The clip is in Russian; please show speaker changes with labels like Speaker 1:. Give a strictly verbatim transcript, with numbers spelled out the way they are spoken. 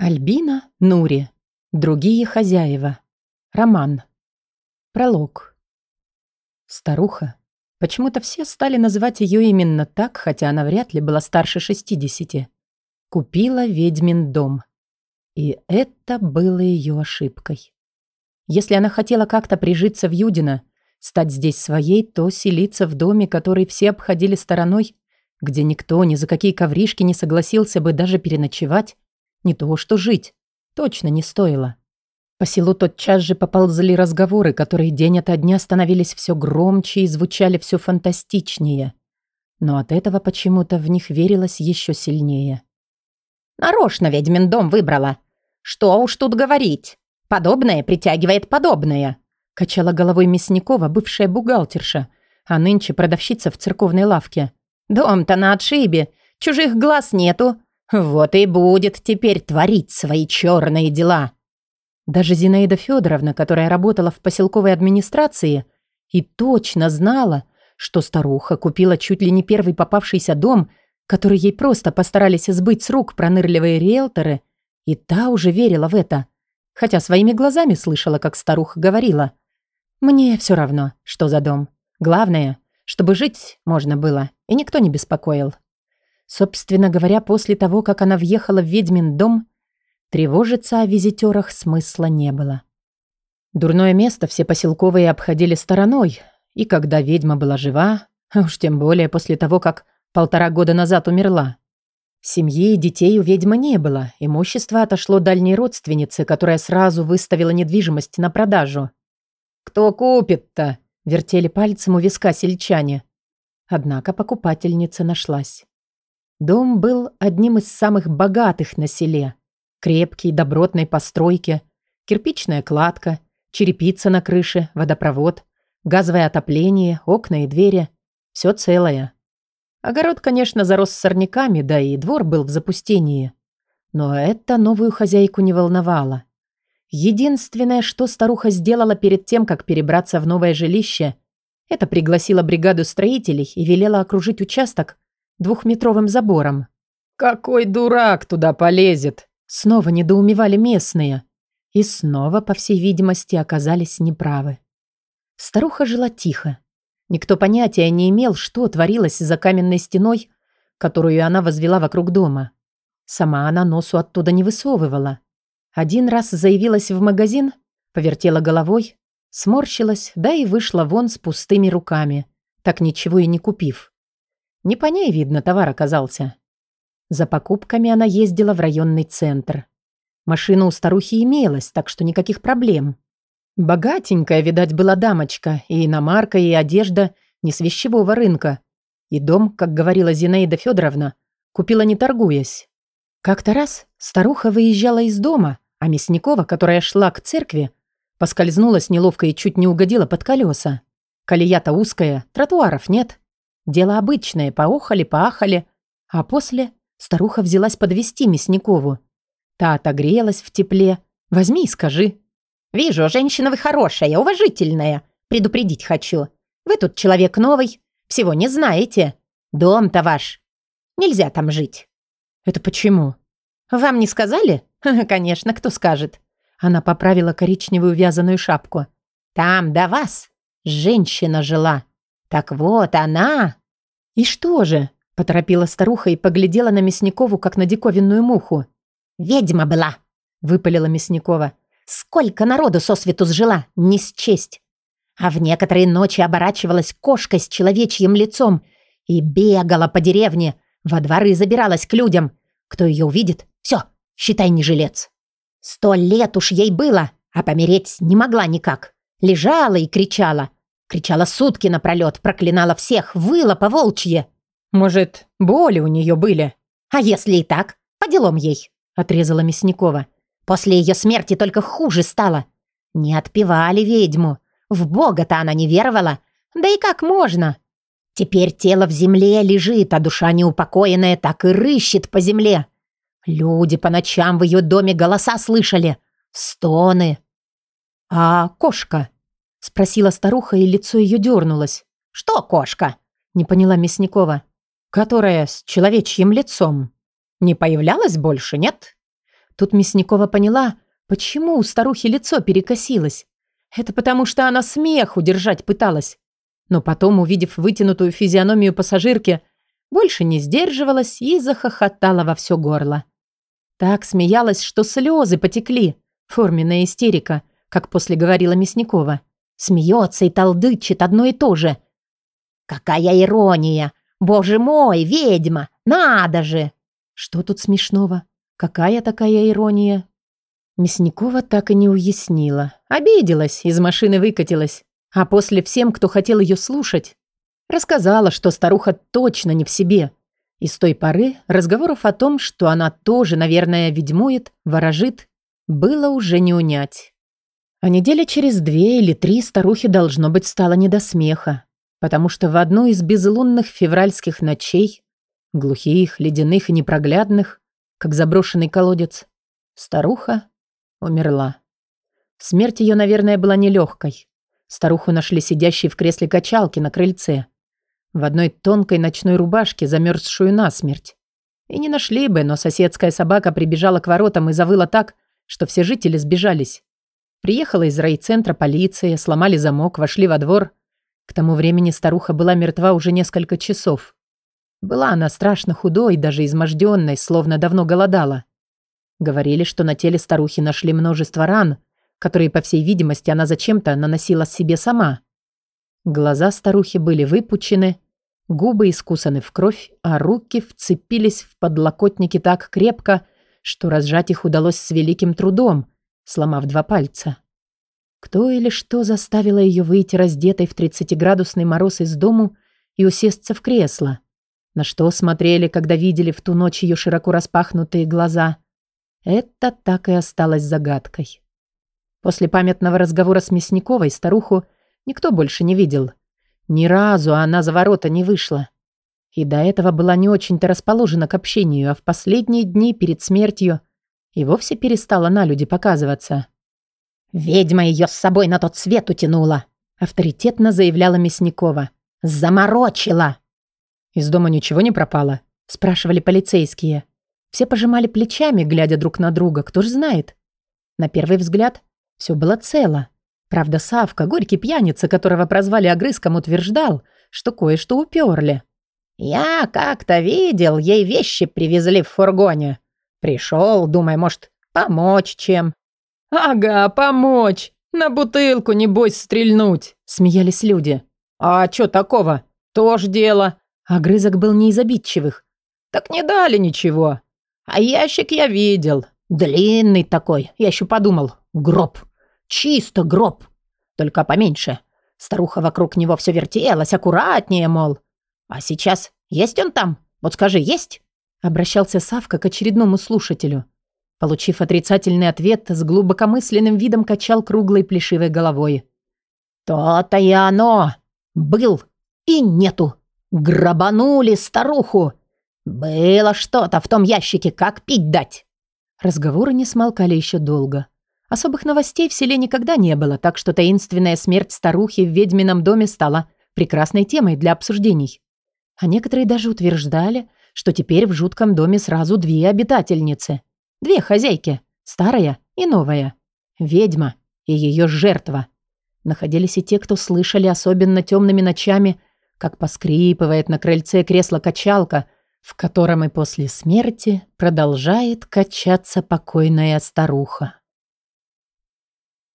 Speaker 1: Альбина Нури. Другие хозяева. Роман. Пролог. Старуха. Почему-то все стали называть ее именно так, хотя она вряд ли была старше шестидесяти. Купила ведьмин дом. И это было ее ошибкой. Если она хотела как-то прижиться в Юдино, стать здесь своей, то селиться в доме, который все обходили стороной, где никто ни за какие ковришки не согласился бы даже переночевать, не то что жить, точно не стоило. По селу тотчас же поползли разговоры, которые день ото дня становились все громче и звучали все фантастичнее. Но от этого почему-то в них верилось еще сильнее.
Speaker 2: «Нарочно ведьмин дом выбрала. Что уж тут говорить. Подобное притягивает подобное»,
Speaker 1: — качала головой Мясникова, бывшая бухгалтерша, а нынче продавщица в церковной лавке.
Speaker 2: «Дом-то на отшибе, чужих глаз нету. Вот и будет теперь творить свои черные дела».
Speaker 1: Даже Зинаида Федоровна, которая работала в поселковой администрации и точно знала, что старуха купила чуть ли не первый попавшийся дом, который ей просто постарались сбыть с рук пронырливые риэлторы, и та уже верила в это, хотя своими глазами слышала, как старуха говорила: «Мне все равно, что за дом. Главное, чтобы жить можно было, и никто не беспокоил». Собственно говоря, после того, как она въехала в ведьмин дом, тревожиться о визитерах смысла не было. Дурное место все поселковые обходили стороной, и когда ведьма была жива, а уж тем более после того, как полтора года назад умерла. Семьи и детей у ведьмы не было, имущество отошло дальней родственнице, которая сразу выставила недвижимость на продажу. «Кто купит-то?» — вертели пальцем у виска сельчане. Однако покупательница нашлась. Дом был одним из самых богатых на селе. Крепкий, добротной постройки, кирпичная кладка, черепица на крыше, водопровод, газовое отопление, окна и двери. Все целое. Огород, конечно, зарос сорняками, да и двор был в запустении. Но это новую хозяйку не волновало. Единственное, что старуха сделала перед тем, как перебраться в новое жилище, это пригласила бригаду строителей и велела окружить участок двухметровым забором. «Какой дурак туда полезет?» Снова недоумевали местные. И снова, по всей видимости, оказались неправы. Старуха жила тихо. Никто понятия не имел, что творилось за каменной стеной, которую она возвела вокруг дома. Сама она носу оттуда не высовывала. Один раз заявилась в магазин, повертела головой, сморщилась, да и вышла вон с пустыми руками, так ничего и не купив. Не по ней, видно, товар оказался. За покупками она ездила в районный центр. Машина у старухи имелась, так что никаких проблем. Богатенькая, видать, была дамочка, и иномарка, и одежда не с вещевого рынка. И дом, как говорила Зинаида Федоровна, купила не торгуясь. Как-то раз старуха выезжала из дома, а Мясникова, которая шла к церкви, поскользнулась неловко и чуть не угодила под колеса. Колея-то узкая, тротуаров нет. Дело обычное, поохали-поахали, а после старуха взялась подвести Мясникову. Та отогрелась в тепле. Возьми и скажи.
Speaker 2: «Вижу, женщина вы хорошая, уважительная. Предупредить хочу. Вы тут человек новый, всего не знаете. Дом-то ваш. Нельзя там жить».
Speaker 1: «Это почему?»
Speaker 2: «Вам не сказали?» «Конечно, кто скажет».
Speaker 1: Она поправила коричневую вязаную шапку.
Speaker 2: «Там до вас женщина жила. Так вот она».
Speaker 1: «И что же?» — поторопила старуха и поглядела на Мясникову, как на диковинную муху.
Speaker 2: «Ведьма была», — выпалила Мясникова. «Сколько народу сосвету сжила, не счесть. А в некоторые ночи оборачивалась кошкой с человечьим лицом и бегала по деревне, во дворы забиралась к людям. Кто ее увидит, все, считай, не жилец. Сто лет уж ей было, а помереть не могла никак. Лежала и кричала. Кричала сутки напролет, проклинала всех, выла по-волчье».
Speaker 1: «Может, боли у нее были?»
Speaker 2: «А если и так, по делам ей», — отрезала Мясникова. «После ее смерти только хуже стало. Не отпевали ведьму. В Бога-то она не веровала. Да и как можно? Теперь тело в земле лежит, а душа неупокоенная так и рыщет по земле. Люди по ночам в ее доме голоса слышали. Стоны».
Speaker 1: «А кошка?» — спросила старуха, и лицо ее дернулось.
Speaker 2: «Что кошка?»
Speaker 1: — не поняла Мясникова. «Которая с человечьим лицом. Не появлялась больше, нет?» Тут Мясникова поняла, почему у старухи лицо перекосилось. Это потому, что она смех удержать пыталась. Но потом, увидев вытянутую физиономию пассажирки, больше не сдерживалась и захохотала во все горло. Так смеялась, что слезы потекли. Форменная истерика, как после говорила Мясникова. Смеется и толдычит одно и то же. «Какая ирония! Боже мой, ведьма! Надо же!» Что тут смешного? Какая такая ирония? Мясникова так и не уяснила. Обиделась, из машины выкатилась. А после всем, кто хотел ее слушать, рассказала, что старуха точно не в себе. И с той поры разговоров о том, что она тоже, наверное, ведьмует, ворожит, было уже не унять. А недели через две или три старухе, должно быть, стало не до смеха, потому что в одну из безлунных февральских ночей, глухих, ледяных и непроглядных, как заброшенный колодец, старуха умерла. Смерть ее, наверное, была нелегкой. Старуху нашли сидящей в кресле качалки на крыльце, в одной тонкой ночной рубашке, замерзшую насмерть. И не нашли бы, но соседская собака прибежала к воротам и завыла так, что все жители сбежались. Приехала из райцентра полиция, сломали замок, вошли во двор. К тому времени старуха была мертва уже несколько часов. Была она страшно худой, даже изможденной, словно давно голодала. Говорили, что на теле старухи нашли множество ран, которые, по всей видимости, она зачем-то наносила себе сама. Глаза старухи были выпучены, губы искусаны в кровь, а руки вцепились в подлокотники так крепко, что разжать их удалось с великим трудом, сломав два пальца. Кто или что заставило ее выйти раздетой в тридцатиградусный мороз из дому и усесться в кресло? На что смотрели, когда видели в ту ночь ее широко распахнутые глаза? Это так и осталось загадкой. После памятного разговора с Мясниковой старуху никто больше не видел. Ни разу она за ворота не вышла. И до этого была не очень-то расположена к общению, а в последние дни перед смертью и вовсе перестала на люди показываться. «Ведьма ее с собой на тот свет утянула», — авторитетно заявляла Мясникова. «Заморочила!» «Из дома ничего не пропало?» — спрашивали полицейские. Все пожимали плечами, глядя друг на друга, кто ж знает. На первый взгляд все было цело. Правда, Савка, горький пьяница, которого прозвали Огрызком, утверждал, что кое-что уперли. «Я как-то видел, ей вещи привезли в фургоне. Пришел, думай, может, помочь чем». «Ага, помочь. На бутылку, небось, стрельнуть», — смеялись люди. «А чё такого? Тоже дело». Огрызок был не из обидчивых. «Так не дали ничего. А ящик я видел. Длинный такой. Я еще подумал. Гроб. Чисто гроб. Только поменьше. Старуха вокруг него все вертелась, аккуратнее, мол. А сейчас есть он там? Вот скажи, есть?» Обращался Савка к очередному слушателю. Получив отрицательный ответ, с глубокомысленным видом качал круглой плешивой головой. «То-то и оно. Был и нету. Грабанули старуху. Было что-то в том ящике, как пить дать». Разговоры не смолкали еще долго. Особых новостей в селе никогда не было, так что таинственная смерть старухи в ведьмином доме стала прекрасной темой для обсуждений. А некоторые даже утверждали, что теперь в жутком доме сразу две обитательницы. Две хозяйки, старая и новая. Ведьма и ее жертва. Находились и те, кто слышали особенно темными ночами, как поскрипывает на крыльце кресло-качалка, в котором и после смерти продолжает качаться покойная старуха.